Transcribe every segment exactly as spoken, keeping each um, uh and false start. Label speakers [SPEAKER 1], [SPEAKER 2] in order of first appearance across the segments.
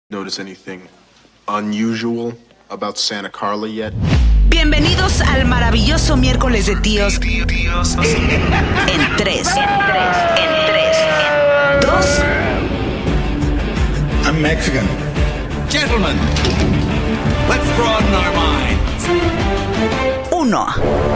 [SPEAKER 1] Notice anything unusual about Santa Carla yet?
[SPEAKER 2] Bienvenidos al maravilloso miércoles de tíos. En tres, en tres, en tres, en dos.
[SPEAKER 3] I'm Mexican.
[SPEAKER 4] Gentlemen, let's broaden our minds.
[SPEAKER 2] Uno.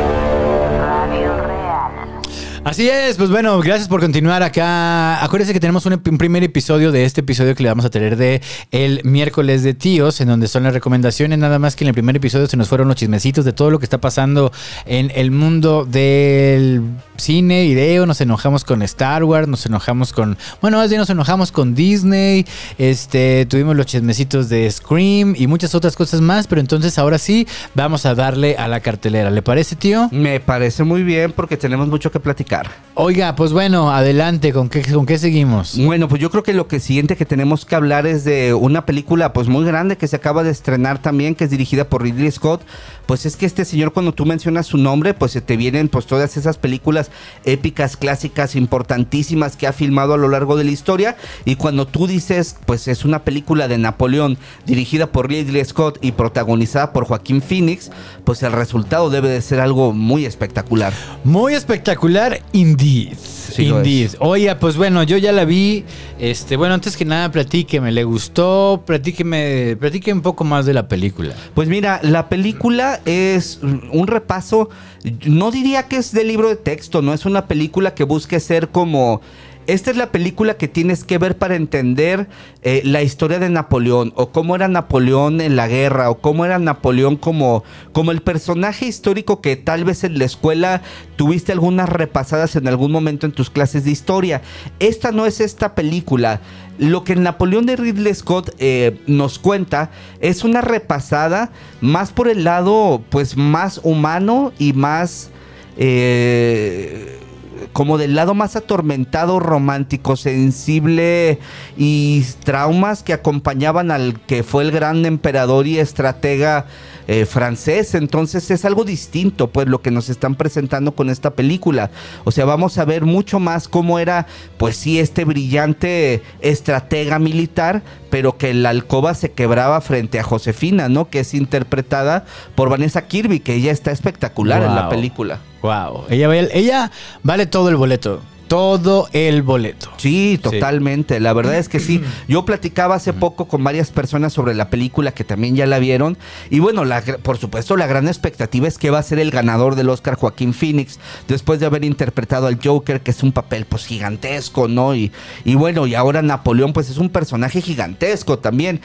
[SPEAKER 5] Así es, pues bueno, gracias por continuar acá. Acuérdense que tenemos un, un primer episodio de este episodio que le vamos a tener de el miércoles de tíos, en donde son las recomendaciones. Nada más que en el primer episodio se nos fueron los chismecitos de todo lo que está pasando en el mundo del cine, video. Nos enojamos con Star Wars, nos enojamos con... Bueno, más bien nos enojamos con Disney. Este, tuvimos los chismecitos de Scream y muchas otras cosas más. Pero entonces ahora sí vamos a darle a la cartelera. ¿Le parece, tío?
[SPEAKER 6] Me parece muy bien porque tenemos mucho que platicar.
[SPEAKER 5] Oiga, pues bueno, adelante, ¿con qué, con qué seguimos?
[SPEAKER 6] Bueno, pues yo creo que lo que siguiente que tenemos que hablar es de una película pues muy grande que se acaba de estrenar también, que es dirigida por Ridley Scott. Pues es que este señor, cuando tú mencionas su nombre, pues se te vienen pues todas esas películas épicas, clásicas, importantísimas que ha filmado a lo largo de la historia. Y cuando tú dices, pues es una película de Napoleón dirigida por Ridley Scott y protagonizada por Joaquín Phoenix, pues el resultado debe de ser algo muy espectacular.
[SPEAKER 5] Muy espectacular, indeed.
[SPEAKER 6] Sí,
[SPEAKER 5] indeed. Oye, pues bueno, yo ya la vi. Este, bueno, antes que nada, platíqueme, ¿le gustó? Platíqueme, platíqueme un poco más de la película.
[SPEAKER 6] Pues mira, la película es un repaso, no diría que es de libro de texto, no es una película que busque ser como... Esta es la película que tienes que ver para entender eh, la historia de Napoleón, o cómo era Napoleón en la guerra, o cómo era Napoleón como, como el personaje histórico que tal vez en la escuela tuviste algunas repasadas en algún momento en tus clases de historia. Esta no es esta película. Lo que Napoleón de Ridley Scott eh, nos cuenta es una repasada más por el lado pues más humano y más... Eh, como del lado más atormentado, romántico, sensible y traumas que acompañaban al que fue el gran emperador y estratega eh, francés. Entonces es algo distinto pues lo que nos están presentando con esta película. O sea, vamos a ver mucho más cómo era pues sí este brillante estratega militar, pero que la alcoba se quebraba frente a Josefina, ¿no? Que es interpretada por Vanessa Kirby, que ella está espectacular wow. en la película.
[SPEAKER 5] Wow, ella, ella vale todo el boleto. Todo el boleto.
[SPEAKER 6] Sí, totalmente. Sí. La verdad es que sí. Yo platicaba hace poco con varias personas sobre la película que también ya la vieron. Y bueno, la, por supuesto, la gran expectativa es que va a ser el ganador del Oscar, Joaquín Phoenix, después de haber interpretado al Joker, que es un papel pues gigantesco, ¿no? Y, y bueno, y ahora Napoleón pues es un personaje gigantesco también.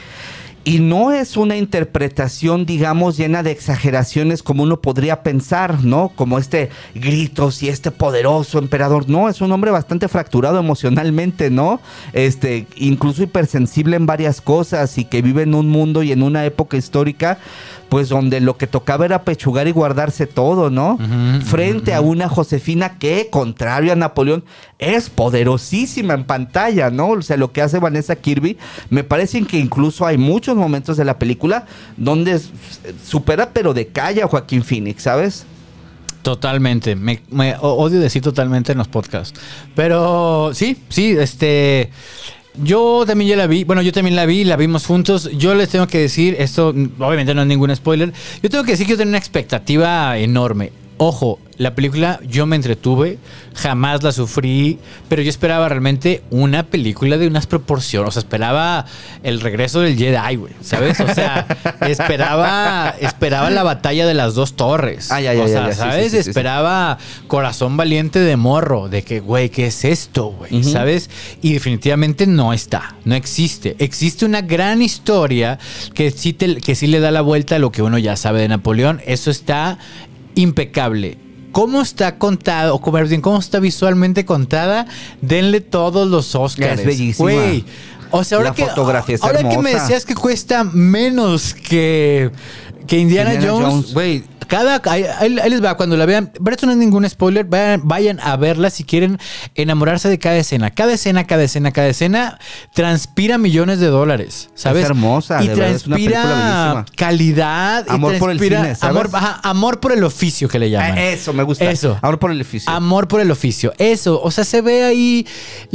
[SPEAKER 6] Y no es una interpretación, digamos, llena de exageraciones como uno podría pensar, ¿no? Como este gritos y este poderoso emperador. No, es un hombre bastante fracturado emocionalmente, ¿no? Este, incluso hipersensible en varias cosas y que vive en un mundo y en una época histórica, pues donde lo que tocaba era pechugar y guardarse todo, ¿no? Uh-huh, Frente uh-huh. a una Josefina que, contrario a Napoleón, es poderosísima en pantalla, ¿no? O sea, lo que hace Vanessa Kirby, me parece que incluso hay muchos momentos de la película donde supera pero decalla a Joaquín Phoenix, ¿sabes?
[SPEAKER 5] Totalmente, me, me odio decir totalmente en los podcasts, pero sí, sí, este... Yo también ya la vi, bueno, yo también la vi, la vimos juntos. Yo les tengo que decir, esto obviamente no es ningún spoiler, yo tengo que decir que yo tenía una expectativa enorme. Ojo, la película yo me entretuve, jamás la sufrí, pero yo esperaba realmente una película de unas proporciones. O sea, esperaba el regreso del Jedi, güey, ¿sabes? O sea, esperaba esperaba la batalla de las dos torres.
[SPEAKER 6] Ay, ay,
[SPEAKER 5] o
[SPEAKER 6] ay,
[SPEAKER 5] sea,
[SPEAKER 6] ay,
[SPEAKER 5] ¿sabes?
[SPEAKER 6] Sí, sí, sí,
[SPEAKER 5] esperaba sí. Corazón Valiente de morro, de que, güey, ¿qué es esto, güey? Uh-huh. ¿Sabes? Y definitivamente no está, no existe. Existe una gran historia que sí, te, que sí le da la vuelta a lo que uno ya sabe de Napoleón. Eso está impecable. ¿Cómo está contada, o como bien, cómo está visualmente contada? Denle todos los Oscars.
[SPEAKER 6] Es bellísima.
[SPEAKER 5] Güey, o sea, ahora,
[SPEAKER 6] la
[SPEAKER 5] que,
[SPEAKER 6] fotografía es
[SPEAKER 5] ahora
[SPEAKER 6] hermosa.
[SPEAKER 5] que me decías que cuesta menos que, que Indiana,
[SPEAKER 6] Indiana
[SPEAKER 5] Jones,
[SPEAKER 6] Jones.
[SPEAKER 5] güey, cada ahí, ahí- ahí les va, cuando la vean, pero esto no es ningún spoiler, vayan, vayan a verla si quieren enamorarse de cada escena. Cada escena, cada escena, cada escena transpira millones de dólares, ¿sabes?
[SPEAKER 6] Es hermosa,
[SPEAKER 5] y
[SPEAKER 6] de verdad, es una película
[SPEAKER 5] transpira
[SPEAKER 6] bellísima.
[SPEAKER 5] calidad, y
[SPEAKER 6] Amor por el
[SPEAKER 5] transpira
[SPEAKER 6] cine, ¿sabes?
[SPEAKER 5] amor, ajá, amor por el oficio que le llaman.
[SPEAKER 6] Ah, eso, me gusta.
[SPEAKER 5] Eso.
[SPEAKER 6] Amor por el oficio.
[SPEAKER 5] Amor por el oficio. Eso. O sea, se ve ahí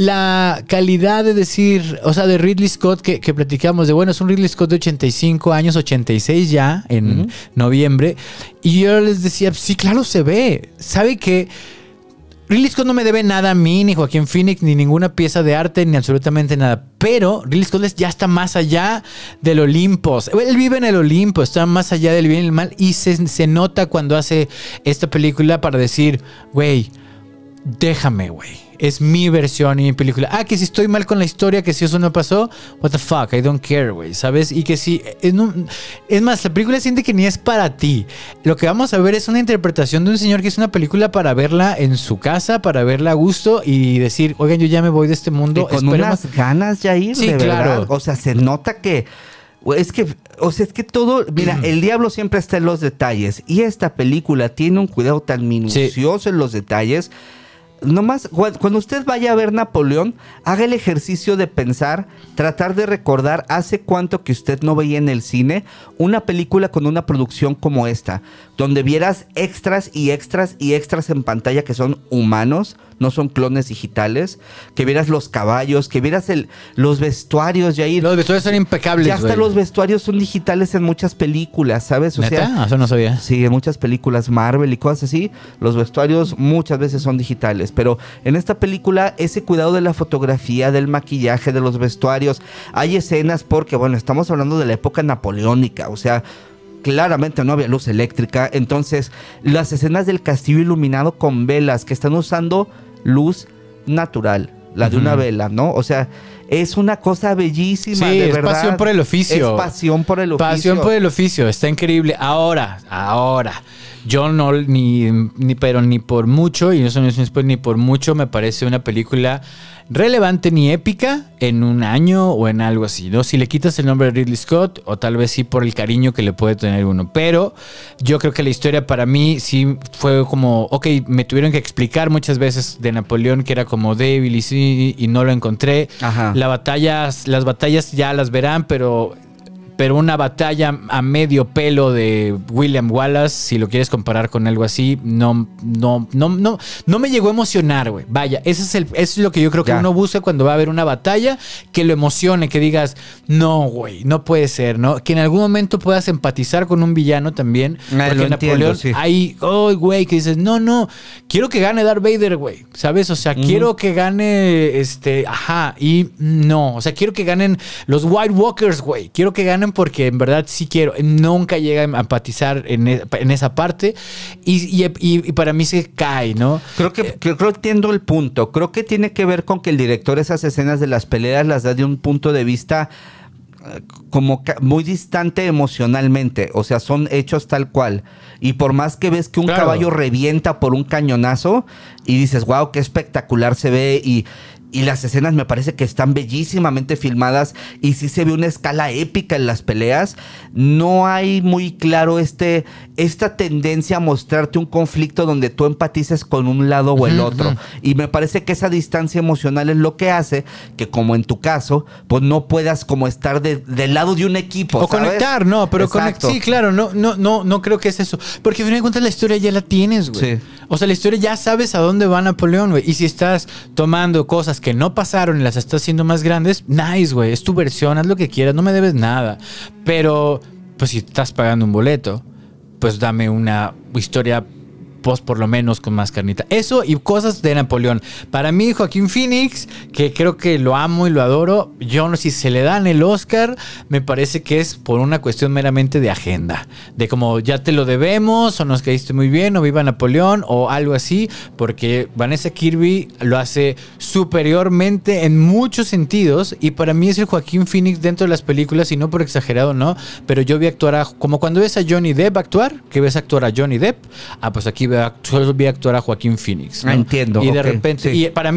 [SPEAKER 5] la calidad de decir, o sea, de Ridley Scott que, que platicamos de, bueno, es un Ridley Scott de ochenta y cinco años, ochenta y seis ya, en
[SPEAKER 6] Ujú.
[SPEAKER 5] noviembre. Y yo les decía, sí, claro, se ve. ¿Sabe que Ridley Scott no me debe nada a mí, ni Joaquín Phoenix, ni ninguna pieza de arte, ni absolutamente nada? Pero Ridley Scott ya está más allá del Olimpo. Él vive en el Olimpo, está más allá del bien y el mal. Y se, se nota cuando hace esta película para decir, güey, déjame, güey. Es mi versión y mi película. Ah, que si estoy mal con la historia, que si eso no pasó, what the fuck, I don't care, güey, ¿sabes? Y que si... Es, no- es más, la película siente que ni es para ti. Lo que vamos a ver es una interpretación de un señor que es una película para verla en su casa, para verla a gusto y decir, oigan, yo ya me voy de este mundo.
[SPEAKER 6] Y con
[SPEAKER 5] esperemos-
[SPEAKER 6] unas ganas, Jair,
[SPEAKER 5] Sí,
[SPEAKER 6] de
[SPEAKER 5] claro.
[SPEAKER 6] verdad. O sea, se nota que... güey, Es que, o sea, es que todo, mira, el diablo siempre está en los detalles y esta película tiene un cuidado tan minucioso en los detalles. Nomás, cu- cuando usted vaya a ver Napoleón, haga el ejercicio de pensar, tratar de recordar hace cuánto que usted no veía en el cine una película con una producción como esta, donde vieras extras y extras y extras en pantalla que son humanos, no son clones digitales, que vieras los caballos, que vieras el, los vestuarios, Jair.
[SPEAKER 5] Los vestuarios son impecables,
[SPEAKER 6] Ya hasta
[SPEAKER 5] güey.
[SPEAKER 6] los vestuarios son digitales en muchas películas, ¿sabes? O
[SPEAKER 5] ¿Neta?
[SPEAKER 6] sea,
[SPEAKER 5] Eso no sabía.
[SPEAKER 6] sí, en muchas películas Marvel y cosas así, los vestuarios muchas veces son digitales, pero en esta película ese cuidado de la fotografía, del maquillaje, de los vestuarios, hay escenas porque, bueno, estamos hablando de la época napoleónica, o sea, claramente no había luz eléctrica, entonces las escenas del castillo iluminado con velas que están usando luz natural, la de una
[SPEAKER 5] Ujú.
[SPEAKER 6] vela, ¿no? O sea, es una cosa bellísima,
[SPEAKER 5] Sí,
[SPEAKER 6] de
[SPEAKER 5] es
[SPEAKER 6] verdad.
[SPEAKER 5] pasión por el oficio.
[SPEAKER 6] Es pasión por el oficio.
[SPEAKER 5] Pasión por el oficio, está increíble. Ahora, ahora, yo no, ni, ni pero ni por mucho, y eso no es un spoiler, ni por mucho me parece una película relevante ni épica en un año o en algo así, ¿no? Si le quitas el nombre de Ridley Scott, o tal vez sí por el cariño que le puede tener uno. Pero yo creo que la historia para mí sí fue como, ok, me tuvieron que explicar muchas veces de Napoleón que era como débil y sí, y no lo encontré.
[SPEAKER 6] Ajá.
[SPEAKER 5] La batallas, las batallas ya las verán, pero... Pero una batalla a medio pelo de William Wallace, si lo quieres comparar con algo así, no, no, no, no, no me llegó a emocionar, güey. Vaya, ese es el, eso es lo que yo creo que
[SPEAKER 6] Ya.
[SPEAKER 5] uno busca cuando va a haber una batalla, que lo emocione, que digas, no, güey, no puede ser, ¿no? Que en algún momento puedas empatizar con un villano también.
[SPEAKER 6] Ah,
[SPEAKER 5] porque
[SPEAKER 6] lo entiendo,
[SPEAKER 5] Napoleón,
[SPEAKER 6] sí.
[SPEAKER 5] hay, oh, güey, que dices, no, no, quiero que gane Darth Vader, güey, ¿sabes? O sea, quiero que gane, este, ajá, y no, o sea, quiero que ganen los White Walkers, güey, quiero que ganen porque en verdad sí quiero, nunca llega a empatizar en, e- en esa parte y, y- y- y para mí se cae, ¿no?
[SPEAKER 6] Creo que, que- creo que entiendo el punto. Creo que tiene que ver con que el director esas escenas de las peleas las da de un punto de vista eh, como ca- muy distante emocionalmente. O sea, son hechos tal cual. Y por más que ves que un
[SPEAKER 5] Claro.
[SPEAKER 6] caballo revienta por un cañonazo y dices, wow, qué espectacular se ve y... Y las escenas me parece que están bellísimamente filmadas y sí se ve una escala épica en las peleas. No hay muy claro este, esta tendencia a mostrarte un conflicto donde tú empatices con un lado o el
[SPEAKER 5] Ujú,
[SPEAKER 6] otro.
[SPEAKER 5] ujú.
[SPEAKER 6] Y me parece que esa distancia emocional es lo que hace que, como en tu caso, pues no puedas como estar de- del lado de un equipo.
[SPEAKER 5] O
[SPEAKER 6] ¿sabes?
[SPEAKER 5] conectar, no, pero
[SPEAKER 6] Exacto.
[SPEAKER 5] conectar. Sí, claro, no, no, no, no creo que es eso. Porque al final de cuentas la historia ya la tienes, güey.
[SPEAKER 6] Sí.
[SPEAKER 5] O sea, la historia ya sabes a dónde va Napoleón, güey. Y si estás tomando cosas que no pasaron y las estás haciendo más grandes, nice, güey. Es tu versión, haz lo que quieras, no me debes nada. Pero, pues si estás pagando un boleto, pues dame una historia post por lo menos con más carnita. Eso y cosas de Napoleón. Para mí, Joaquín Phoenix, que creo que lo amo y lo adoro, yo no sé si se le dan el Oscar, me parece que es por una cuestión meramente de agenda. De como ya te lo debemos, o nos caíste muy bien, o viva Napoleón, o algo así, porque Vanessa Kirby lo hace superiormente en muchos sentidos, y para mí es el Joaquín Phoenix dentro de las películas, y no por exagerado, no, pero yo vi actuar a, como cuando ves a Johnny Depp actuar, que ves actuar a Johnny Depp, ah, pues aquí solo vi actuar a Joaquín Phoenix, ¿no?
[SPEAKER 6] Ah, entiendo,
[SPEAKER 5] Y de
[SPEAKER 6] ok,
[SPEAKER 5] repente,
[SPEAKER 6] sí.
[SPEAKER 5] y para mí,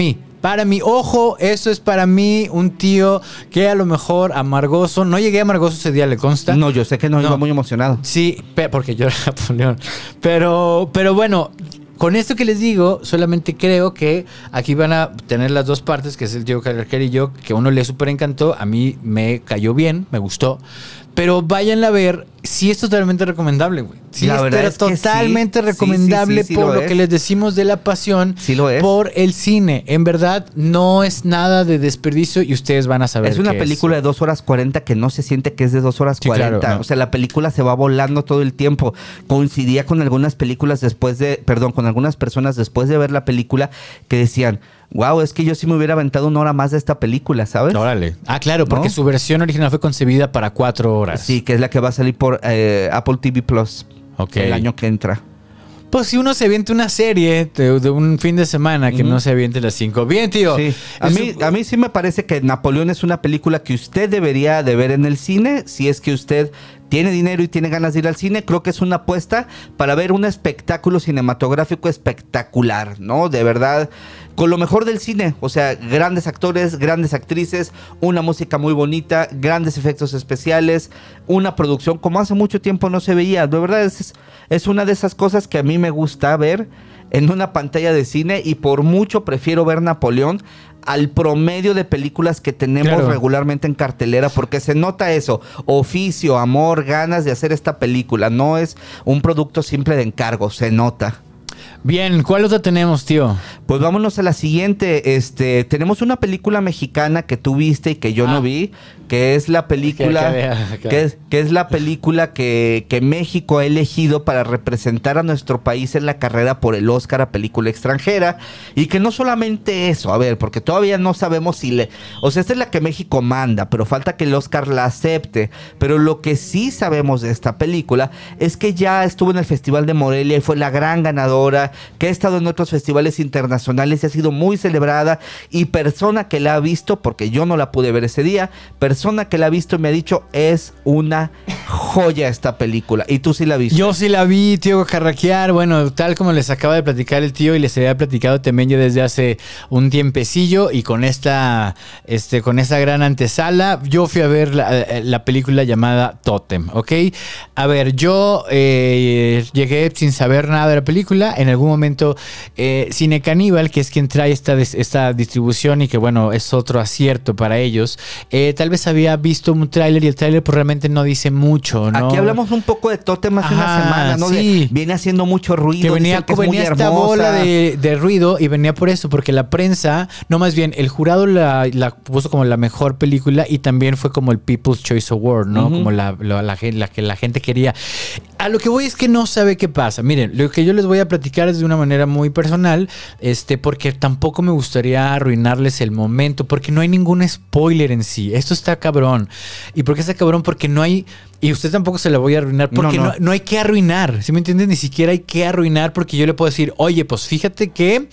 [SPEAKER 5] Para mí, ojo, eso es para mí un tío que a lo mejor amargoso, no llegué amargoso ese día, ¿le consta?
[SPEAKER 6] No, yo sé que no,
[SPEAKER 5] No.
[SPEAKER 6] iba muy emocionado.
[SPEAKER 5] Sí, pe- porque yo era Napoleón. Pero, pero bueno, con esto que les digo, solamente creo que aquí van a tener las dos partes, que es el Diego Carraquer y yo, que a uno le súper encantó, a mí me cayó bien, me gustó. Pero váyanla a ver, sí es totalmente recomendable, güey. Sí,
[SPEAKER 6] La
[SPEAKER 5] es
[SPEAKER 6] verdad
[SPEAKER 5] pero
[SPEAKER 6] es que
[SPEAKER 5] totalmente
[SPEAKER 6] sí. Sí,
[SPEAKER 5] recomendable
[SPEAKER 6] sí, sí, sí
[SPEAKER 5] por
[SPEAKER 6] lo
[SPEAKER 5] lo,
[SPEAKER 6] es.
[SPEAKER 5] que les decimos de la pasión
[SPEAKER 6] Sí lo es.
[SPEAKER 5] por el cine. En verdad, no es nada de desperdicio y ustedes van a saber
[SPEAKER 6] Es una
[SPEAKER 5] qué
[SPEAKER 6] película de dos horas cuarenta que no se siente que es de dos horas
[SPEAKER 5] Sí,
[SPEAKER 6] cuarenta.
[SPEAKER 5] claro, no.
[SPEAKER 6] O sea, la película se va volando todo el tiempo. Coincidía con algunas películas después de, perdón, con algunas personas después de ver la película que decían, wow, es que yo sí me hubiera aventado una hora más de esta película, ¿sabes?
[SPEAKER 5] Órale. Ah, claro, porque
[SPEAKER 6] ¿No?
[SPEAKER 5] su versión original fue concebida para cuatro horas.
[SPEAKER 6] Sí, que es la que va a salir por eh, Apple T V Plus
[SPEAKER 5] Ok.
[SPEAKER 6] el año que entra.
[SPEAKER 5] Pues si uno se avienta una serie de, de un fin de semana que
[SPEAKER 6] Ujú.
[SPEAKER 5] no se aviente las cinco. Bien, tío.
[SPEAKER 6] Sí. A
[SPEAKER 5] Es-
[SPEAKER 6] mí, a mí sí me parece que Napoleón es una película que usted debería de ver en el cine, si es que usted tiene dinero y tiene ganas de ir al cine. Creo que es una apuesta para ver un espectáculo cinematográfico espectacular, ¿no? De verdad, con lo mejor del cine. O sea, grandes actores, grandes actrices, una música muy bonita, grandes efectos especiales, una producción como hace mucho tiempo no se veía. De verdad, es, es una de esas cosas que a mí me gusta ver en una pantalla de cine, y por mucho prefiero ver Napoleón al promedio de películas que tenemos
[SPEAKER 5] Claro.
[SPEAKER 6] regularmente en cartelera, porque se nota eso, oficio, amor, ganas de hacer esta película. No es un producto simple de encargo, se nota.
[SPEAKER 5] Bien, ¿cuál otra tenemos, tío?
[SPEAKER 6] Pues vámonos a la siguiente. Este, tenemos una película mexicana que tú viste y que yo
[SPEAKER 5] Ah.
[SPEAKER 6] no vi, que es la película,
[SPEAKER 5] Que- que- que-
[SPEAKER 6] que es, que es la película que, que México ha elegido para representar a nuestro país en la carrera por el Oscar a película extranjera. Y que no solamente eso, a ver, porque todavía no sabemos si le, o sea, esta es la que México manda, pero falta que el Oscar la acepte. Pero lo que sí sabemos de esta película es que ya estuvo en el Festival de Morelia y fue la gran ganadora, que ha estado en otros festivales internacionales y ha sido muy celebrada, y persona que la ha visto, porque yo no la pude ver ese día, persona que la ha visto me ha dicho, es una joya esta película. Y tú sí la viste.
[SPEAKER 5] Yo sí la vi, tío Carraquear. Bueno, tal como les acaba de platicar el tío y les había platicado también yo desde hace un tiempecillo, y con esta, este, con esta gran antesala, yo fui a ver la, la película llamada Totem, ¿ok? A ver, yo eh, llegué sin saber nada de la película. En algún momento, eh, Cine Caníbal, que es quien trae esta, esta distribución y que, bueno, es otro acierto para ellos, eh, tal vez había visto un tráiler y el tráiler pues realmente no dice mucho, ¿no?
[SPEAKER 6] Aquí hablamos un poco de Totem hace una
[SPEAKER 5] Ajá,
[SPEAKER 6] semana, ¿no?
[SPEAKER 5] sí.
[SPEAKER 6] De- viene haciendo mucho ruido,
[SPEAKER 5] que venía,
[SPEAKER 6] dicen que es muy
[SPEAKER 5] venía esta
[SPEAKER 6] hermosa.
[SPEAKER 5] bola de, de ruido, y venía por eso, porque la prensa, no, más bien, el jurado la, la puso como la mejor película, y también fue como el People's Choice Award, ¿no?
[SPEAKER 6] Ujú.
[SPEAKER 5] Como la, la, la gen- la que la gente quería. A lo que voy es que no sabe qué pasa. Miren, lo que yo les voy a platicar es de una manera muy personal, este, porque tampoco me gustaría arruinarles el momento, porque no hay ningún spoiler en sí. Esto está cabrón. ¿Y por qué está cabrón? Porque no hay... Y usted tampoco se la voy a arruinar, porque
[SPEAKER 6] No,
[SPEAKER 5] no,
[SPEAKER 6] no.
[SPEAKER 5] no hay que arruinar, ¿sí me entiendes? Ni siquiera hay que arruinar, porque yo le puedo decir, oye, pues fíjate que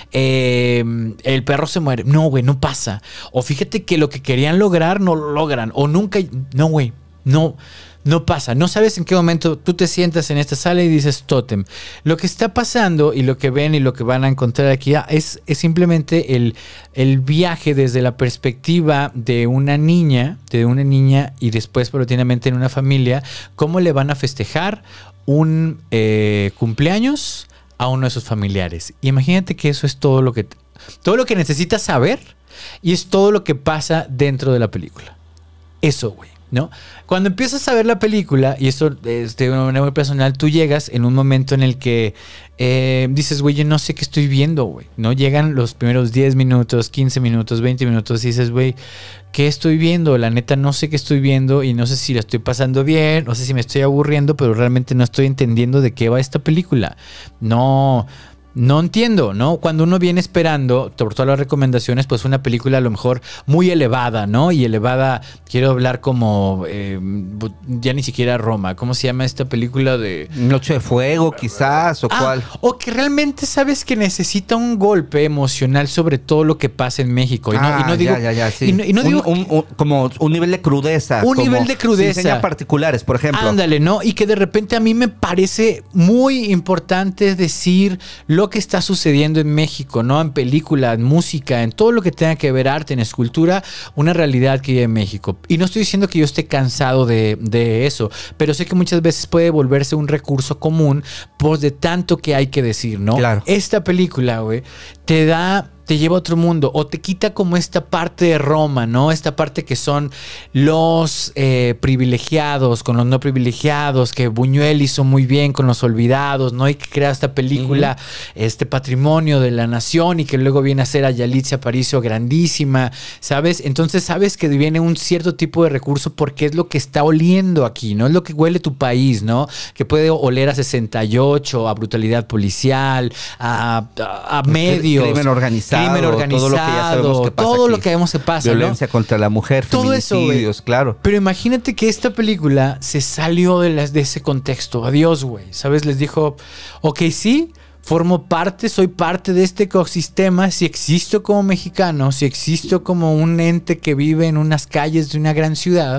[SPEAKER 5] eh, el perro se muere. No, güey, no pasa. O fíjate que lo que querían lograr no lo logran. O nunca... No, güey, no... No pasa, no sabes en qué momento tú te sientas en esta sala y dices Totem. Lo que está pasando y lo que ven y lo que van a encontrar aquí ah, es, es simplemente el, el viaje desde la perspectiva de una niña, de una niña y después paulatinamente en una familia, cómo le van a festejar un eh, cumpleaños a uno de sus familiares. Y imagínate que eso es todo lo que, todo lo que necesitas saber, y es todo lo que pasa dentro de la película. Eso, güey. ¿No? Cuando empiezas a ver la película, y esto es de una manera muy personal, tú llegas en un momento en el que eh, dices, güey, yo no sé qué estoy viendo, güey. ¿No? Llegan los primeros diez minutos, quince minutos, veinte minutos, y dices, güey, ¿qué estoy viendo? La neta no sé qué estoy viendo, y no sé si la estoy pasando bien, no sé si me estoy aburriendo, pero realmente no estoy entendiendo de qué va esta película. No... No entiendo, ¿no? Cuando uno viene esperando, por todas las recomendaciones, pues una película a lo mejor muy elevada, ¿no? Y elevada, quiero hablar como, eh, ya ni siquiera Roma. ¿Cómo se llama esta película de...?
[SPEAKER 6] Noche de Fuego, quizás, o
[SPEAKER 5] Ah,
[SPEAKER 6] cuál.
[SPEAKER 5] o que realmente sabes que necesita un golpe emocional sobre todo lo que pasa en México. Y no,
[SPEAKER 6] Ah,
[SPEAKER 5] y no digo...
[SPEAKER 6] ya, ya, ya, sí.
[SPEAKER 5] Y no, y no
[SPEAKER 6] Un-
[SPEAKER 5] digo...
[SPEAKER 6] un- un- como un nivel de crudeza.
[SPEAKER 5] Un
[SPEAKER 6] como
[SPEAKER 5] nivel de crudeza.
[SPEAKER 6] sin señas particulares, por ejemplo.
[SPEAKER 5] Ándale, ¿no? Y que de repente a mí me parece muy importante decir lo lo que está sucediendo en México, ¿no? En película, en música, en todo lo que tenga que ver arte, en escultura, una realidad que hay en México. Y no estoy diciendo que yo esté cansado de, de eso, pero sé que muchas veces puede volverse un recurso común por de tanto que hay que decir, ¿no?
[SPEAKER 6] Claro.
[SPEAKER 5] Esta película, güey, te da... te lleva a otro mundo o te quita como esta parte de Roma, ¿no? Esta parte que son los eh, privilegiados con los no privilegiados, que Buñuel hizo muy bien con los olvidados, ¿no? Y que crea esta película, uh-huh. este patrimonio de la nación y que luego viene a ser a Yalitza Aparicio grandísima, ¿sabes? Entonces sabes que viene un cierto tipo de recurso porque es lo que está oliendo aquí, ¿no? Es lo que huele tu país, ¿no? Que puede oler a sesenta y ocho, a brutalidad policial, a, a, a medios.
[SPEAKER 6] Crimen organizado.
[SPEAKER 5] Crimen organizado, todo lo que ya sabemos que pasa. Todo aquí. Lo que vemos que pasa,
[SPEAKER 6] violencia, ¿no? Contra la mujer, todo feminicidios, eso, claro.
[SPEAKER 5] Pero imagínate que esta película se salió de, las, de ese contexto. Adiós, güey. ¿Sabes? Les dijo, ok, sí, formo parte, soy parte de este ecosistema. Si existo como mexicano, si existo como un ente que vive en unas calles de una gran ciudad,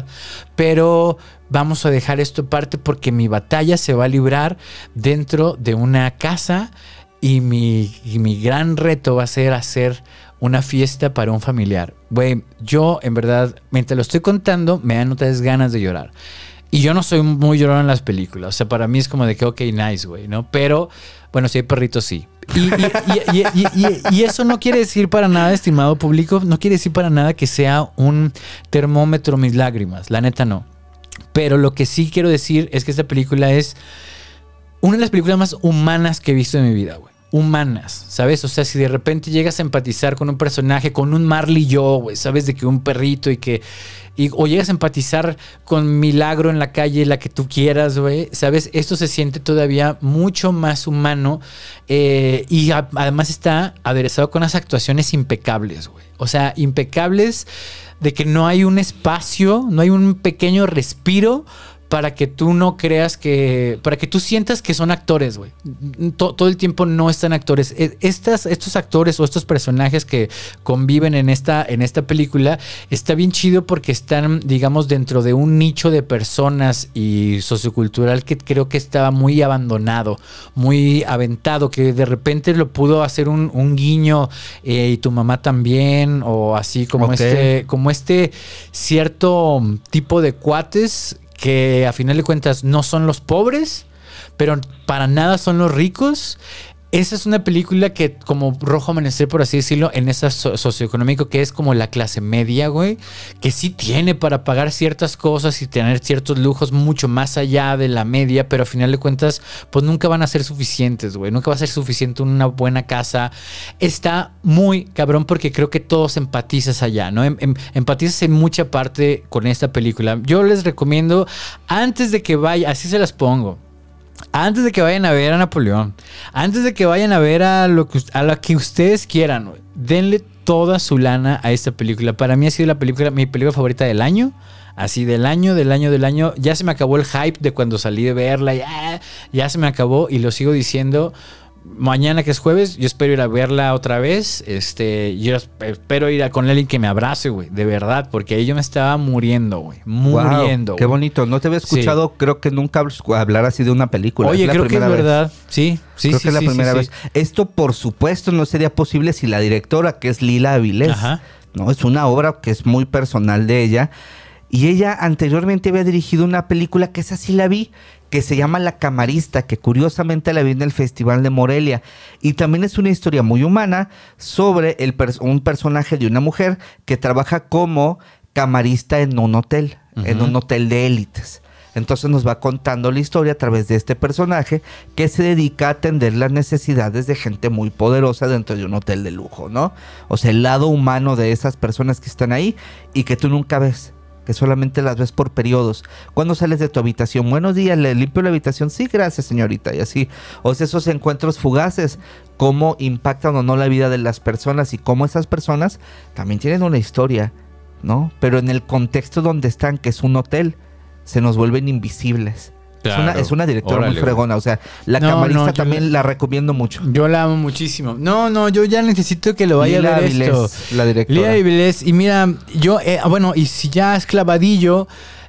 [SPEAKER 5] pero vamos a dejar esto parte porque mi batalla se va a librar dentro de una casa. Y mi, y mi gran reto va a ser hacer una fiesta para un familiar. Güey, yo en verdad, mientras lo estoy contando, me dan otras ganas de llorar. Y yo no soy muy llorón en las películas. O sea, para mí es como de que, ok, nice, güey, ¿no? Pero, bueno, si hay perritos, sí. Y, y, y, y, y, y, y eso no quiere decir para nada, estimado público, no quiere decir para nada que sea un termómetro mis lágrimas. La neta, no. Pero lo que sí quiero decir es que esta película es una de las películas más humanas que he visto en mi vida, güey. Humanas, ¿sabes? O sea, si de repente llegas a empatizar con un personaje, con un Marley y yo, güey, ¿sabes? De que un perrito y que... Y, o llegas a empatizar con Milagro en la calle, la que tú quieras, güey, ¿sabes? Esto se siente todavía mucho más humano eh, y a, además está aderezado con unas actuaciones impecables, güey. O sea, impecables de que no hay un espacio, no hay un pequeño respiro para que tú no creas que... Para que tú sientas que son actores, güey. Todo, todo el tiempo no están actores. Estas, estos actores o estos personajes que conviven en esta, en esta película está bien chido porque están, digamos, dentro de un nicho de personas y sociocultural que creo que estaba muy abandonado, muy aventado, que de repente lo pudo hacer un, un guiño eh, y tu mamá también, o así como, okay. este, como este cierto tipo de cuates que a final de cuentas no son los pobres, pero para nada son los ricos. Esa es una película que, como Rojo Amanecer, por así decirlo, en ese so- socioeconómico que es como la clase media, güey, que sí tiene para pagar ciertas cosas y tener ciertos lujos mucho más allá de la media, pero a final de cuentas, pues nunca van a ser suficientes, güey. Nunca va a ser suficiente una buena casa. Está muy cabrón porque creo que todos empatizas allá, ¿no? Em- em- empatizas en mucha parte con esta película. Yo les recomiendo, antes de que vaya, así se las pongo, antes de que vayan a ver a Napoleón, antes de que vayan a ver a lo que, a la que ustedes quieran, wey, denle toda su lana a esta película. Para mí ha sido la película, mi película favorita del año. Así del año, del año, del año. Ya se me acabó el hype de cuando salí de verla. Ya, ya se me acabó y lo sigo diciendo. Mañana, que es jueves, yo espero ir a verla otra vez. Este, yo espero ir a con alguien que me abrace, güey, de verdad, porque ahí yo me estaba muriendo, güey, muriendo.
[SPEAKER 6] Wow, qué bonito. No te había escuchado, sí. Creo que nunca hablar así de una película.
[SPEAKER 5] Oye,
[SPEAKER 6] es
[SPEAKER 5] creo que es
[SPEAKER 6] vez.
[SPEAKER 5] verdad. Sí, sí,
[SPEAKER 6] creo
[SPEAKER 5] sí.
[SPEAKER 6] que es la
[SPEAKER 5] sí,
[SPEAKER 6] primera
[SPEAKER 5] sí,
[SPEAKER 6] vez.
[SPEAKER 5] sí.
[SPEAKER 6] Esto, por supuesto, no sería posible si la directora, que es Lila Avilés,
[SPEAKER 5] Ajá.
[SPEAKER 6] no, es una obra que es muy personal de ella. Y ella anteriormente había dirigido una película que esa sí la vi, que se llama La Camarista, que curiosamente la vi en el Festival de Morelia. Y también es una historia muy humana sobre el pers- un personaje de una mujer que trabaja como camarista en un hotel, uh-huh. en un hotel de élites. Entonces nos va contando la historia a través de este personaje que se dedica a atender las necesidades de gente muy poderosa dentro de un hotel de lujo, ¿no? O sea, el lado humano de esas personas que están ahí y que tú nunca ves, que solamente las ves por periodos. Cuando sales de tu habitación, buenos días, le limpio la habitación, sí, gracias señorita, y así. O sea, esos encuentros fugaces, cómo impactan o no la vida de las personas y cómo esas personas también tienen una historia, ¿no? Pero en el contexto donde están, que es un hotel, se nos vuelven invisibles. Claro. Es, una, es una directora Órale, muy fregona, o sea, La no, Camarista no, también la, la recomiendo mucho.
[SPEAKER 5] Yo la amo muchísimo. No, no, yo ya necesito que lo vaya Lila a ver Avilés, esto.
[SPEAKER 6] La directora.
[SPEAKER 5] Lila Avilés, y mira, yo, eh, bueno, y si ya es clavadillo,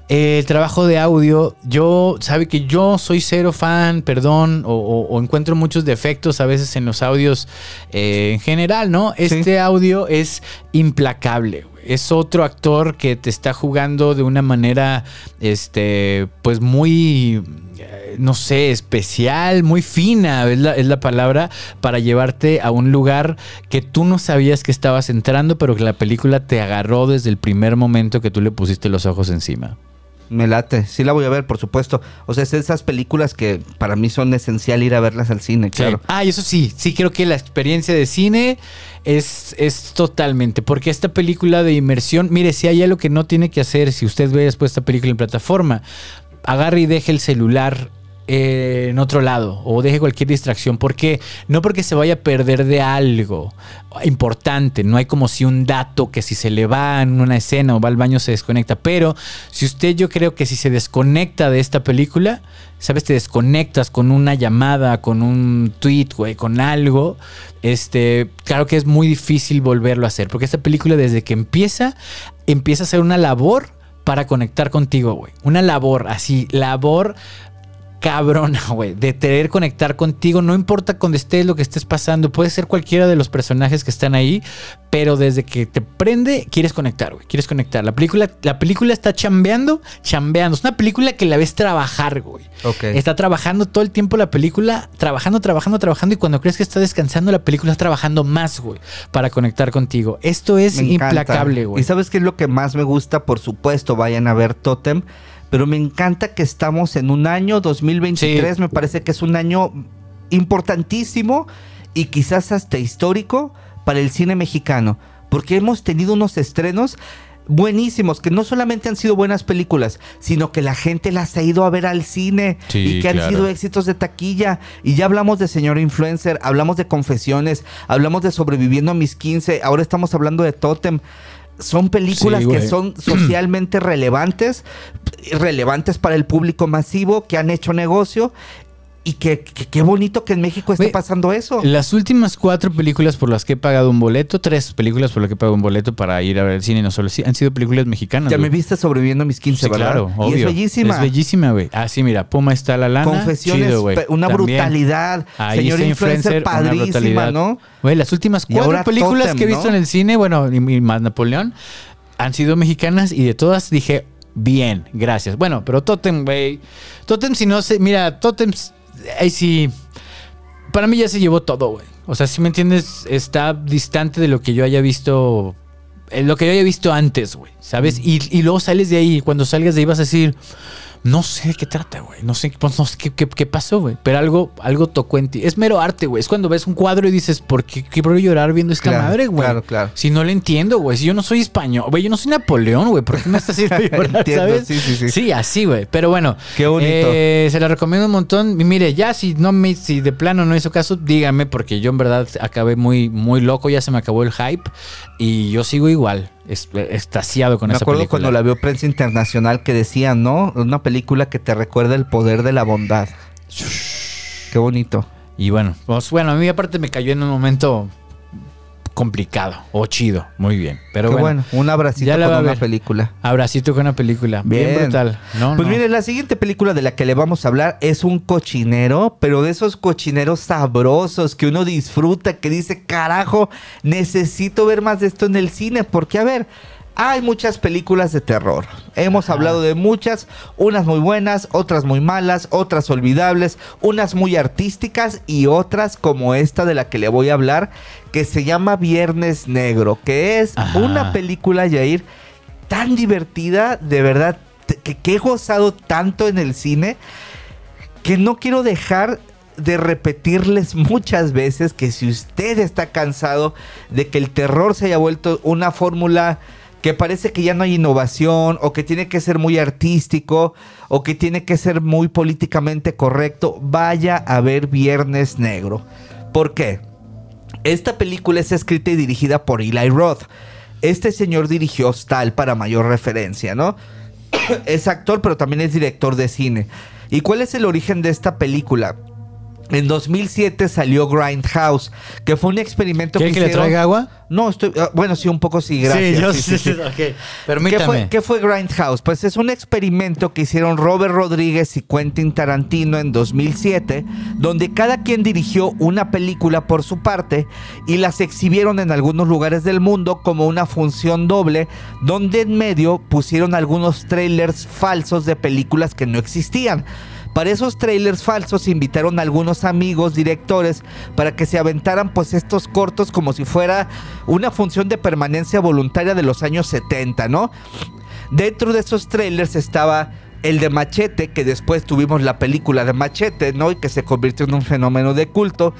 [SPEAKER 5] eh, el trabajo de audio, yo, sabe que yo soy cero fan, perdón, o, o, o encuentro muchos defectos a veces en los audios eh, en general, ¿no? Este
[SPEAKER 6] Sí.
[SPEAKER 5] audio es implacable, güey. Es otro actor que te está jugando de una manera, este, pues muy, eh, no sé, especial, muy fina, es la, es la palabra, para llevarte a un lugar que tú no sabías que estabas entrando, pero que la película te agarró desde el primer momento que tú le pusiste los ojos encima.
[SPEAKER 6] Me late, sí la voy a ver, por supuesto. O sea, es de esas películas que para mí son esencial ir a verlas al cine, claro.
[SPEAKER 5] Sí. Ah, y eso sí, sí creo que la experiencia de cine es, es totalmente, porque esta película de inmersión, mire, si hay algo que no tiene que hacer, si usted ve después esta película en plataforma, agarre y deje el celular eh, en otro lado o deje cualquier distracción. ¿Por qué? No porque se vaya a perder de algo importante, no hay como si un dato que si se le va en una escena o va al baño se desconecta, pero si usted, yo creo que si se desconecta de esta película, sabes, te desconectas con una llamada, con un tweet, güey, con algo, este, claro que es muy difícil volverlo a hacer, porque esta película desde que empieza, empieza a ser una labor para conectar contigo, güey, una labor, así, labor cabrona, güey, de querer conectar contigo, no importa donde estés, lo que estés pasando, puede ser cualquiera de los personajes que están ahí, pero desde que te prende, quieres conectar, güey, quieres conectar. La película, la película está chambeando, chambeando. Es una película que la ves trabajar, güey.
[SPEAKER 6] Okay.
[SPEAKER 5] Está trabajando todo el tiempo la película, trabajando, trabajando, trabajando, y cuando crees que está descansando, la película está trabajando más, güey, para conectar contigo. Esto es
[SPEAKER 6] Me encanta.
[SPEAKER 5] implacable, güey.
[SPEAKER 6] ¿Y sabes qué es lo que más me gusta? Por supuesto, vayan a ver Totem. Pero me encanta que estamos en un año dos mil veintitrés, sí. Me parece que es un año importantísimo y quizás hasta histórico para el cine mexicano, porque hemos tenido unos estrenos buenísimos, que no solamente han sido buenas películas, sino que la gente las ha ido a ver al cine,
[SPEAKER 5] sí,
[SPEAKER 6] y que
[SPEAKER 5] claro.
[SPEAKER 6] han sido éxitos de taquilla. Y ya hablamos de Señor Influencer, hablamos de Confesiones, hablamos de Sobreviviendo a mis quince, ahora estamos hablando de Totem. Son películas
[SPEAKER 5] sí,
[SPEAKER 6] que son socialmente relevantes, relevantes para el público masivo, que han hecho negocio. Y que qué bonito que en México esté
[SPEAKER 5] Güey,
[SPEAKER 6] pasando eso.
[SPEAKER 5] Las últimas cuatro películas por las que he pagado un boleto, tres películas por las que he pagado un boleto para ir a ver el cine, no solo han sido películas mexicanas.
[SPEAKER 6] Ya
[SPEAKER 5] güey.
[SPEAKER 6] me viste Sobreviviendo a mis quince,
[SPEAKER 5] Sí,
[SPEAKER 6] ¿verdad?
[SPEAKER 5] claro,
[SPEAKER 6] Y
[SPEAKER 5] obvio.
[SPEAKER 6] es bellísima.
[SPEAKER 5] Es bellísima, güey. Ah, sí, mira, Puma está la lana.
[SPEAKER 6] Confesiones,
[SPEAKER 5] chido, güey.
[SPEAKER 6] una
[SPEAKER 5] También.
[SPEAKER 6] brutalidad.
[SPEAKER 5] Ahí
[SPEAKER 6] Señor
[SPEAKER 5] está
[SPEAKER 6] Influencer,
[SPEAKER 5] una
[SPEAKER 6] padrísima,
[SPEAKER 5] brutalidad.
[SPEAKER 6] ¿no?
[SPEAKER 5] Güey, las últimas
[SPEAKER 6] Y
[SPEAKER 5] cuatro
[SPEAKER 6] ahora
[SPEAKER 5] películas
[SPEAKER 6] Totem,
[SPEAKER 5] que he visto
[SPEAKER 6] ¿no?
[SPEAKER 5] en el cine, bueno, y, y más Napoleón, han sido mexicanas y de todas dije, bien, gracias. Bueno, pero Totem, güey. Totem, si no sé, mira, Totem, ahí sí. Para mí ya se llevó todo, güey. O sea, si me entiendes, está distante de lo que yo haya visto, eh, lo que yo haya visto antes, güey, ¿sabes? Y, y luego sales de ahí, y cuando salgas de ahí vas a decir, no sé de qué trata, güey. No sé, pues, no sé qué, qué, qué pasó, güey. Pero algo, algo tocó en ti. Es mero arte, güey. Es cuando ves un cuadro y dices, ¿por qué quiero llorar viendo esta
[SPEAKER 6] Claro,
[SPEAKER 5] madre, güey?
[SPEAKER 6] claro, claro.
[SPEAKER 5] Si no le entiendo, güey. Si yo no soy español, güey. Yo no soy Napoleón, güey. ¿Por qué me estás haciendo llorar,
[SPEAKER 6] Entiendo,
[SPEAKER 5] sabes?
[SPEAKER 6] sí, sí, sí.
[SPEAKER 5] Sí, así, güey. Pero bueno.
[SPEAKER 6] Qué bonito.
[SPEAKER 5] Eh, se la recomiendo un montón. Y mire, ya si no me, si de plano no hizo caso, dígame, porque yo en verdad acabé muy, muy loco. Ya se me acabó el hype. Y yo sigo igual, es, extasiado con
[SPEAKER 6] Me
[SPEAKER 5] esa
[SPEAKER 6] acuerdo
[SPEAKER 5] película.
[SPEAKER 6] cuando la vio Prensa Internacional que decía, ¿no? Una película que te recuerda el poder de la bondad. Qué bonito.
[SPEAKER 5] Y bueno, pues bueno, a mí aparte me cayó en un momento complicado o chido, muy bien. Pero
[SPEAKER 6] Qué
[SPEAKER 5] bueno,
[SPEAKER 6] bueno, un abracito
[SPEAKER 5] ya la
[SPEAKER 6] con
[SPEAKER 5] va a
[SPEAKER 6] una
[SPEAKER 5] ver.
[SPEAKER 6] película.
[SPEAKER 5] Abracito con una película. Bien,
[SPEAKER 6] Bien.
[SPEAKER 5] brutal. No,
[SPEAKER 6] Pues
[SPEAKER 5] no.
[SPEAKER 6] mire, la siguiente película de la que le vamos a hablar es un cochinero, pero de esos cochineros sabrosos que uno disfruta, que dice, carajo, necesito ver más de esto en el cine, porque a ver, hay muchas películas de terror. Hemos
[SPEAKER 5] Ajá.
[SPEAKER 6] hablado de muchas, unas muy buenas, otras muy malas, otras olvidables, unas muy artísticas y otras como esta de la que le voy a hablar, que se llama Viernes Negro, que es
[SPEAKER 5] Ajá.
[SPEAKER 6] una película, Yair, tan divertida, de verdad, que, que he gozado tanto en el cine, que no quiero dejar de repetirles muchas veces que si usted está cansado de que el terror se haya vuelto una fórmula que parece que ya no hay innovación, o que tiene que ser muy artístico, o que tiene que ser muy políticamente correcto, vaya a ver Viernes Negro. ¿Por qué? Esta película es escrita y dirigida por Eli Roth. Este señor dirigió Hostal para mayor referencia, ¿no? Es actor, pero también es director de cine. ¿Y cuál es el origen de esta película? En dos mil siete salió Grindhouse, que fue un experimento que
[SPEAKER 5] ¿Quiere que le
[SPEAKER 6] hicieron...
[SPEAKER 5] traiga agua?
[SPEAKER 6] No, estoy... uh, bueno, sí, un poco sí, gracias.
[SPEAKER 5] Sí, yo
[SPEAKER 6] sí,
[SPEAKER 5] sí,
[SPEAKER 6] sí, sí.
[SPEAKER 5] ok. Permítame.
[SPEAKER 6] ¿Qué fue, ¿Qué fue Grindhouse? Pues es un experimento que hicieron Robert Rodríguez y Quentin Tarantino en dos mil siete, donde cada quien dirigió una película por su parte y las exhibieron en algunos lugares del mundo como una función doble, donde en medio pusieron algunos trailers falsos de películas que no existían. Para esos trailers falsos invitaron a algunos amigos directores para que se aventaran pues estos cortos como si fuera una función de permanencia voluntaria de los años setenta, ¿no? Dentro de esos trailers estaba el de Machete, que después tuvimos la película de Machete, ¿no? Y que se convirtió en un fenómeno de culto,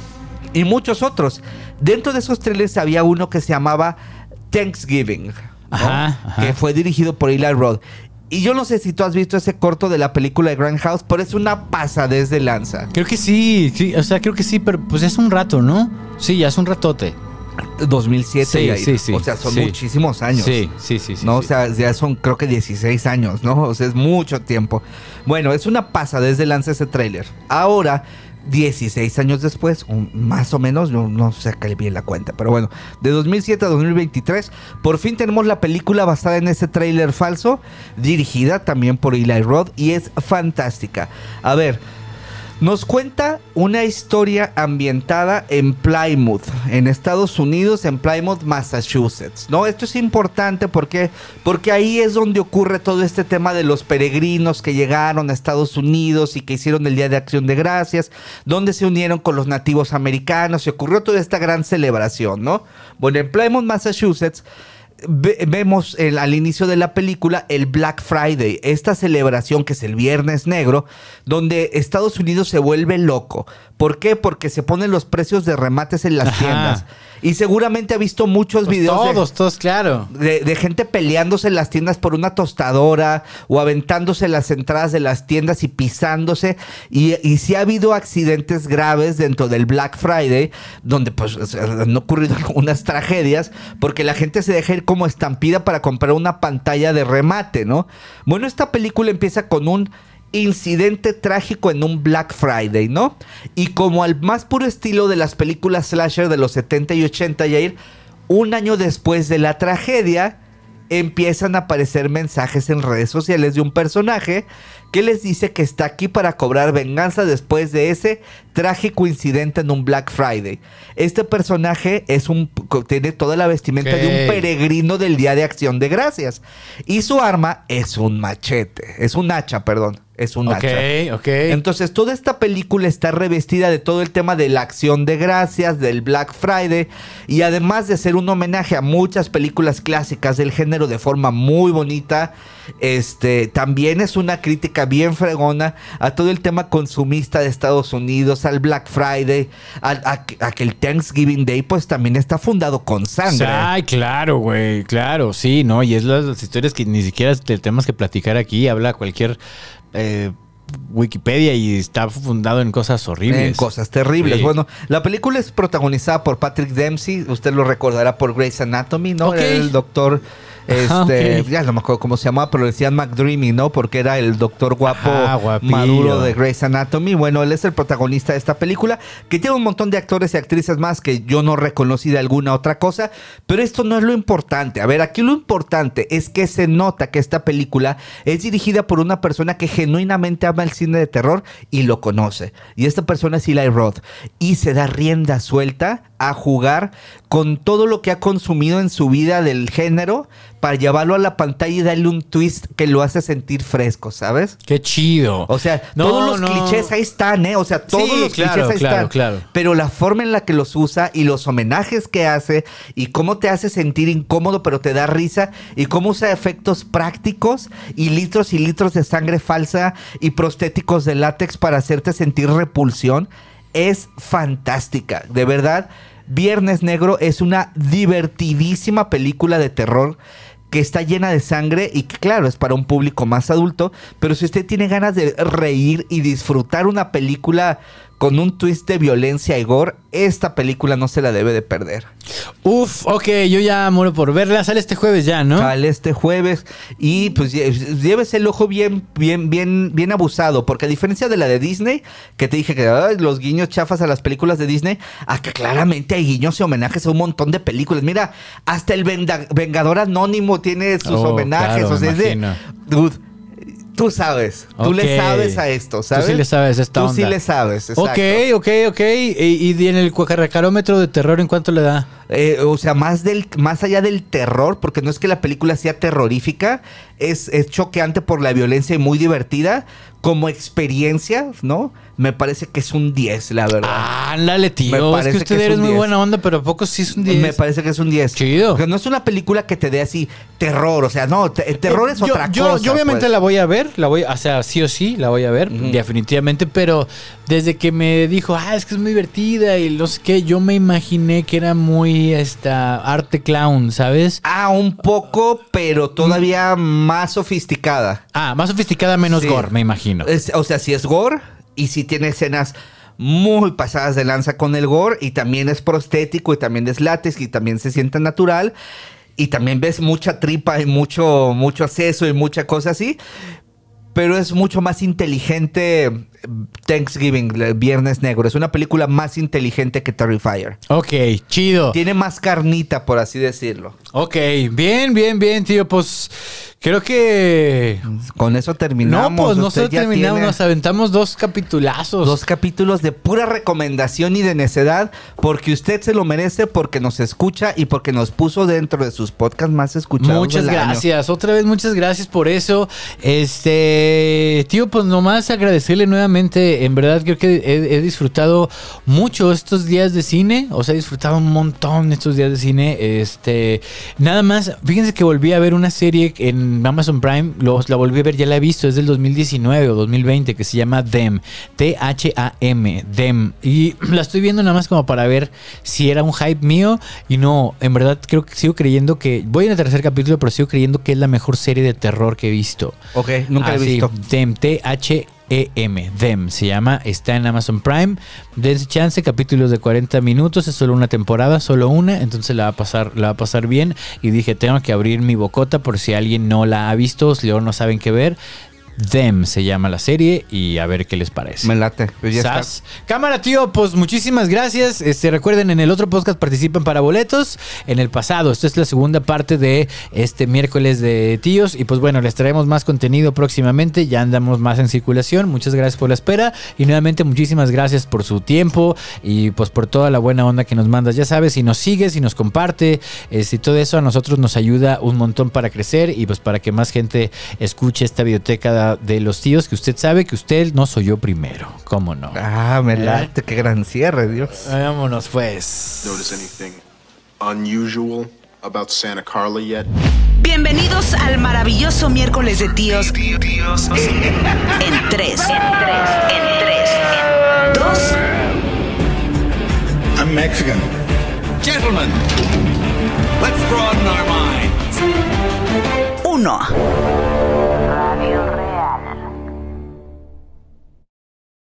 [SPEAKER 6] y muchos otros. Dentro de esos trailers había uno que se llamaba Thanksgiving, ¿no?
[SPEAKER 5] Ajá, ajá.
[SPEAKER 6] Que fue dirigido por Eli Roth. Y yo no sé si tú has visto ese corto de la película de Grindhouse, pero es una pasadez de lanza.
[SPEAKER 5] Creo que sí, sí, o sea, creo que sí, pero pues es un rato, ¿no? Sí, ya es un ratote.
[SPEAKER 6] dos mil siete,
[SPEAKER 5] Sí,
[SPEAKER 6] Yair.
[SPEAKER 5] sí, sí,
[SPEAKER 6] o sea, son
[SPEAKER 5] sí.
[SPEAKER 6] muchísimos años.
[SPEAKER 5] Sí, sí, sí, sí.
[SPEAKER 6] ¿No?
[SPEAKER 5] sí.
[SPEAKER 6] O sea, ya son creo que dieciséis años, ¿no? O sea, es mucho tiempo. Bueno, es una pasadez de lanza ese tráiler. Ahora, dieciséis años después, un- más o menos, no, no sé qué bien la cuenta, pero bueno, de dos mil siete a dos mil veintitrés, por fin tenemos la película basada en ese tráiler falso, dirigida también por Eli Roth, y es fantástica. A ver, nos cuenta una historia ambientada en Plymouth, en Estados Unidos, en Plymouth, Massachusetts, ¿no? Esto es importante porque, porque ahí es donde ocurre todo este tema de los peregrinos que llegaron a Estados Unidos y que hicieron el Día de Acción de Gracias, donde se unieron con los nativos americanos y ocurrió toda esta gran celebración, ¿no? Bueno, en Plymouth, Massachusetts, Ve- vemos el, al inicio de la película el Black Friday, esta celebración que es el Viernes Negro, donde Estados Unidos se vuelve loco. ¿Por qué? Porque se ponen los precios de remates en las
[SPEAKER 5] Ajá.
[SPEAKER 6] tiendas. Y seguramente ha visto muchos
[SPEAKER 5] Pues
[SPEAKER 6] videos de-
[SPEAKER 5] todos, todos, claro.
[SPEAKER 6] de, de gente peleándose en las tiendas por una tostadora o aventándose las entradas de las tiendas y pisándose. Y, y sí ha habido accidentes graves dentro del Black Friday, donde pues han ocurrido algunas tragedias porque la gente se deja ir como estampida para comprar una pantalla de remate, ¿no? Bueno, esta película empieza con un incidente trágico en un Black Friday, ¿no? Y como al más puro estilo de las películas slasher de los setenta y ochenta, Yair, un año después de la tragedia, empiezan a aparecer mensajes en redes sociales de un personaje que les dice que está aquí para cobrar venganza después de ese trágico incidente en un Black Friday. Este personaje es un, tiene toda la vestimenta
[SPEAKER 5] Ok.
[SPEAKER 6] de un peregrino del Día de Acción de Gracias. Y su arma es un machete, es un hacha, perdón. Es un
[SPEAKER 5] Ok,
[SPEAKER 6] hacha.
[SPEAKER 5] ok.
[SPEAKER 6] Entonces, toda esta película está revestida de todo el tema de la acción de gracias, del Black Friday, y además de ser un homenaje a muchas películas clásicas del género de forma muy bonita, este, también es una crítica bien fregona a todo el tema consumista de Estados Unidos, al Black Friday, a, a- a que el Thanksgiving Day pues también está fundado con sangre.
[SPEAKER 5] Ay, claro, güey, claro, sí, ¿no? Y es las, las historias que ni siquiera te- tenemos que platicar aquí, habla cualquier eh, Wikipedia y está fundado en cosas horribles.
[SPEAKER 6] En cosas terribles.
[SPEAKER 5] Sí.
[SPEAKER 6] Bueno, la película es protagonizada por Patrick Dempsey. Usted lo recordará por Grey's Anatomy, ¿no?
[SPEAKER 5] Ok.
[SPEAKER 6] Era el doctor.
[SPEAKER 5] Ajá,
[SPEAKER 6] Este,
[SPEAKER 5] ok.
[SPEAKER 6] ya no me acuerdo cómo se llamaba, pero le decían McDreamy, ¿no? Porque era el doctor guapo,
[SPEAKER 5] Ajá, guapillo.
[SPEAKER 6] maduro de Grey's Anatomy. Bueno, él es el protagonista de esta película, que tiene un montón de actores y actrices más que yo no reconocí de alguna otra cosa, pero esto no es lo importante. A ver, aquí lo importante es que se nota que esta película es dirigida por una persona que genuinamente ama el cine de terror y lo conoce. Y esta persona es Eli Roth. Y se da rienda suelta a jugar con todo lo que ha consumido en su vida del género para llevarlo a la pantalla y darle un twist que lo hace sentir fresco, ¿sabes?
[SPEAKER 5] Qué chido.
[SPEAKER 6] O sea,
[SPEAKER 5] No,
[SPEAKER 6] todos los
[SPEAKER 5] no.
[SPEAKER 6] clichés ahí están, ¿eh? O sea, todos
[SPEAKER 5] Sí,
[SPEAKER 6] los
[SPEAKER 5] claro,
[SPEAKER 6] clichés ahí
[SPEAKER 5] claro,
[SPEAKER 6] están.
[SPEAKER 5] claro.
[SPEAKER 6] Pero la forma en la que los usa y los homenajes que hace y cómo te hace sentir incómodo pero te da risa y cómo usa efectos prácticos y litros y litros de sangre falsa y prostéticos de látex para hacerte sentir repulsión es fantástica. De verdad, Viernes Negro es una divertidísima película de terror que está llena de sangre y que claro, es para un público más adulto, pero si usted tiene ganas de reír y disfrutar una película con un twist de violencia y gore, esta película no se la debe de perder.
[SPEAKER 5] Uf, ok, yo ya muero por verla. Sale este jueves ya, ¿no?
[SPEAKER 6] Sale este jueves y pues lle- llévese el ojo bien, bien, bien, bien abusado, porque a diferencia de la de Disney, que te dije que ay, los guiños chafas a las películas de Disney, acá claramente hay guiños y homenajes a un montón de películas. Mira, hasta el Venda- Vengador Anónimo tiene sus
[SPEAKER 5] Oh,
[SPEAKER 6] homenajes.
[SPEAKER 5] claro,
[SPEAKER 6] o sea, es de,
[SPEAKER 5] imagino.
[SPEAKER 6] dude, tú sabes, tú
[SPEAKER 5] Ok.
[SPEAKER 6] le sabes a esto, ¿sabes?
[SPEAKER 5] Tú sí le sabes a esta
[SPEAKER 6] Tú
[SPEAKER 5] onda.
[SPEAKER 6] sí le sabes, exacto.
[SPEAKER 5] Ok, ok, ok. ¿Y, y en el cuacarracarómetro de terror en cuánto le da?
[SPEAKER 6] Eh, o sea, más del, más allá del terror, porque no es que la película sea terrorífica, es, es choqueante por la violencia y muy divertida. Como experiencia, ¿no? Me parece que es un diez, la verdad.
[SPEAKER 5] Ándale, tío.
[SPEAKER 6] Me
[SPEAKER 5] Es
[SPEAKER 6] parece
[SPEAKER 5] que usted
[SPEAKER 6] que es
[SPEAKER 5] eres
[SPEAKER 6] un
[SPEAKER 5] muy
[SPEAKER 6] diez.
[SPEAKER 5] buena onda, pero ¿a poco sí es un diez?
[SPEAKER 6] Me parece que es un diez.
[SPEAKER 5] Chido.
[SPEAKER 6] Porque no es una película que te dé así terror, o sea, no, te- el terror
[SPEAKER 5] Eh,
[SPEAKER 6] es
[SPEAKER 5] yo,
[SPEAKER 6] otra
[SPEAKER 5] yo,
[SPEAKER 6] cosa.
[SPEAKER 5] Yo obviamente
[SPEAKER 6] pues.
[SPEAKER 5] la voy a ver, la voy, o sea, sí o sí la voy a ver,
[SPEAKER 6] Ujú.
[SPEAKER 5] definitivamente, pero desde que me dijo, ah, es que es muy divertida y no sé qué, yo me imaginé que era muy esta arte clown, ¿sabes?
[SPEAKER 6] Ah, un poco, pero todavía más sofisticada.
[SPEAKER 5] Ah, más sofisticada, menos
[SPEAKER 6] Sí.
[SPEAKER 5] gore, me imagino.
[SPEAKER 6] Es- o sea, si es gore y si tiene escenas muy pasadas de lanza con el gore y también es prostético y también es látex y también se siente natural y también ves mucha tripa y mucho, mucho acceso y mucha cosa así. Pero es mucho más inteligente Thanksgiving, el Viernes Negro. Es una película más inteligente que Terrifier.
[SPEAKER 5] Ok, chido.
[SPEAKER 6] Tiene más carnita, por así decirlo.
[SPEAKER 5] Ok, bien, bien, bien, tío, pues creo que...
[SPEAKER 6] Con eso terminamos.
[SPEAKER 5] No, pues no
[SPEAKER 6] Usted
[SPEAKER 5] solo
[SPEAKER 6] ya
[SPEAKER 5] terminamos,
[SPEAKER 6] tiene
[SPEAKER 5] nos aventamos dos capitulazos.
[SPEAKER 6] Dos capítulos de pura recomendación y de necedad, porque usted se lo merece, porque nos escucha y porque nos puso dentro de sus podcasts más escuchados.
[SPEAKER 5] Muchas
[SPEAKER 6] del año.
[SPEAKER 5] gracias, otra vez muchas gracias por eso. Este, tío, pues nomás agradecerle nuevamente. En verdad creo que he, he disfrutado mucho estos días de cine. O sea, he disfrutado un montón estos días de cine. Este, nada más, fíjense que volví a ver una serie en Amazon Prime. Lo- la volví a ver, ya la he visto, es del dos mil diecinueve o dos mil veinte, que se llama Them. T H A M, Them. Y la estoy viendo nada más como para ver si era un hype mío. Y no, en verdad creo que sigo creyendo que, voy en el tercer capítulo, pero sigo creyendo que es la mejor serie de terror que he visto.
[SPEAKER 6] Ok, nunca lo he
[SPEAKER 5] Así,
[SPEAKER 6] visto.
[SPEAKER 5] Them, T H E M, Them se llama, está en Amazon Prime. Dense chance, capítulos de cuarenta minutos, es solo una temporada, solo una, entonces la va a pasar, la va a pasar bien. Y dije, tengo que abrir mi bocota por si alguien no la ha visto, si luego no saben qué ver. Them se llama la serie y a ver qué les parece.
[SPEAKER 6] Me late. Pues ya está.
[SPEAKER 5] Sas. Cámara, tío, pues muchísimas gracias. Este, recuerden, en el otro podcast participan para boletos. En el pasado, esta es la segunda parte de este miércoles de tíos. Y pues bueno, les traemos más contenido próximamente. Ya andamos más en circulación. Muchas gracias por la espera. Y nuevamente, muchísimas gracias por su tiempo y pues por toda la buena onda que nos mandas. Ya sabes, si nos sigues, si nos comparte, eh, si todo eso a nosotros nos ayuda un montón para crecer y pues para que más gente escuche esta biblioteca de los tíos, que usted sabe que usted nos oyó primero. ¿Cómo no?
[SPEAKER 6] Ah, me
[SPEAKER 5] ¿Eh?
[SPEAKER 6] late. Qué gran cierre, Dios.
[SPEAKER 5] Vámonos pues.
[SPEAKER 1] Notice anything unusual about Santa Carla yet?
[SPEAKER 2] Bienvenidos al maravilloso miércoles de tíos. En tres, en tres, en tres, en dos,
[SPEAKER 4] I'm Mexican. Gentlemen, let's broaden our minds.
[SPEAKER 2] uno.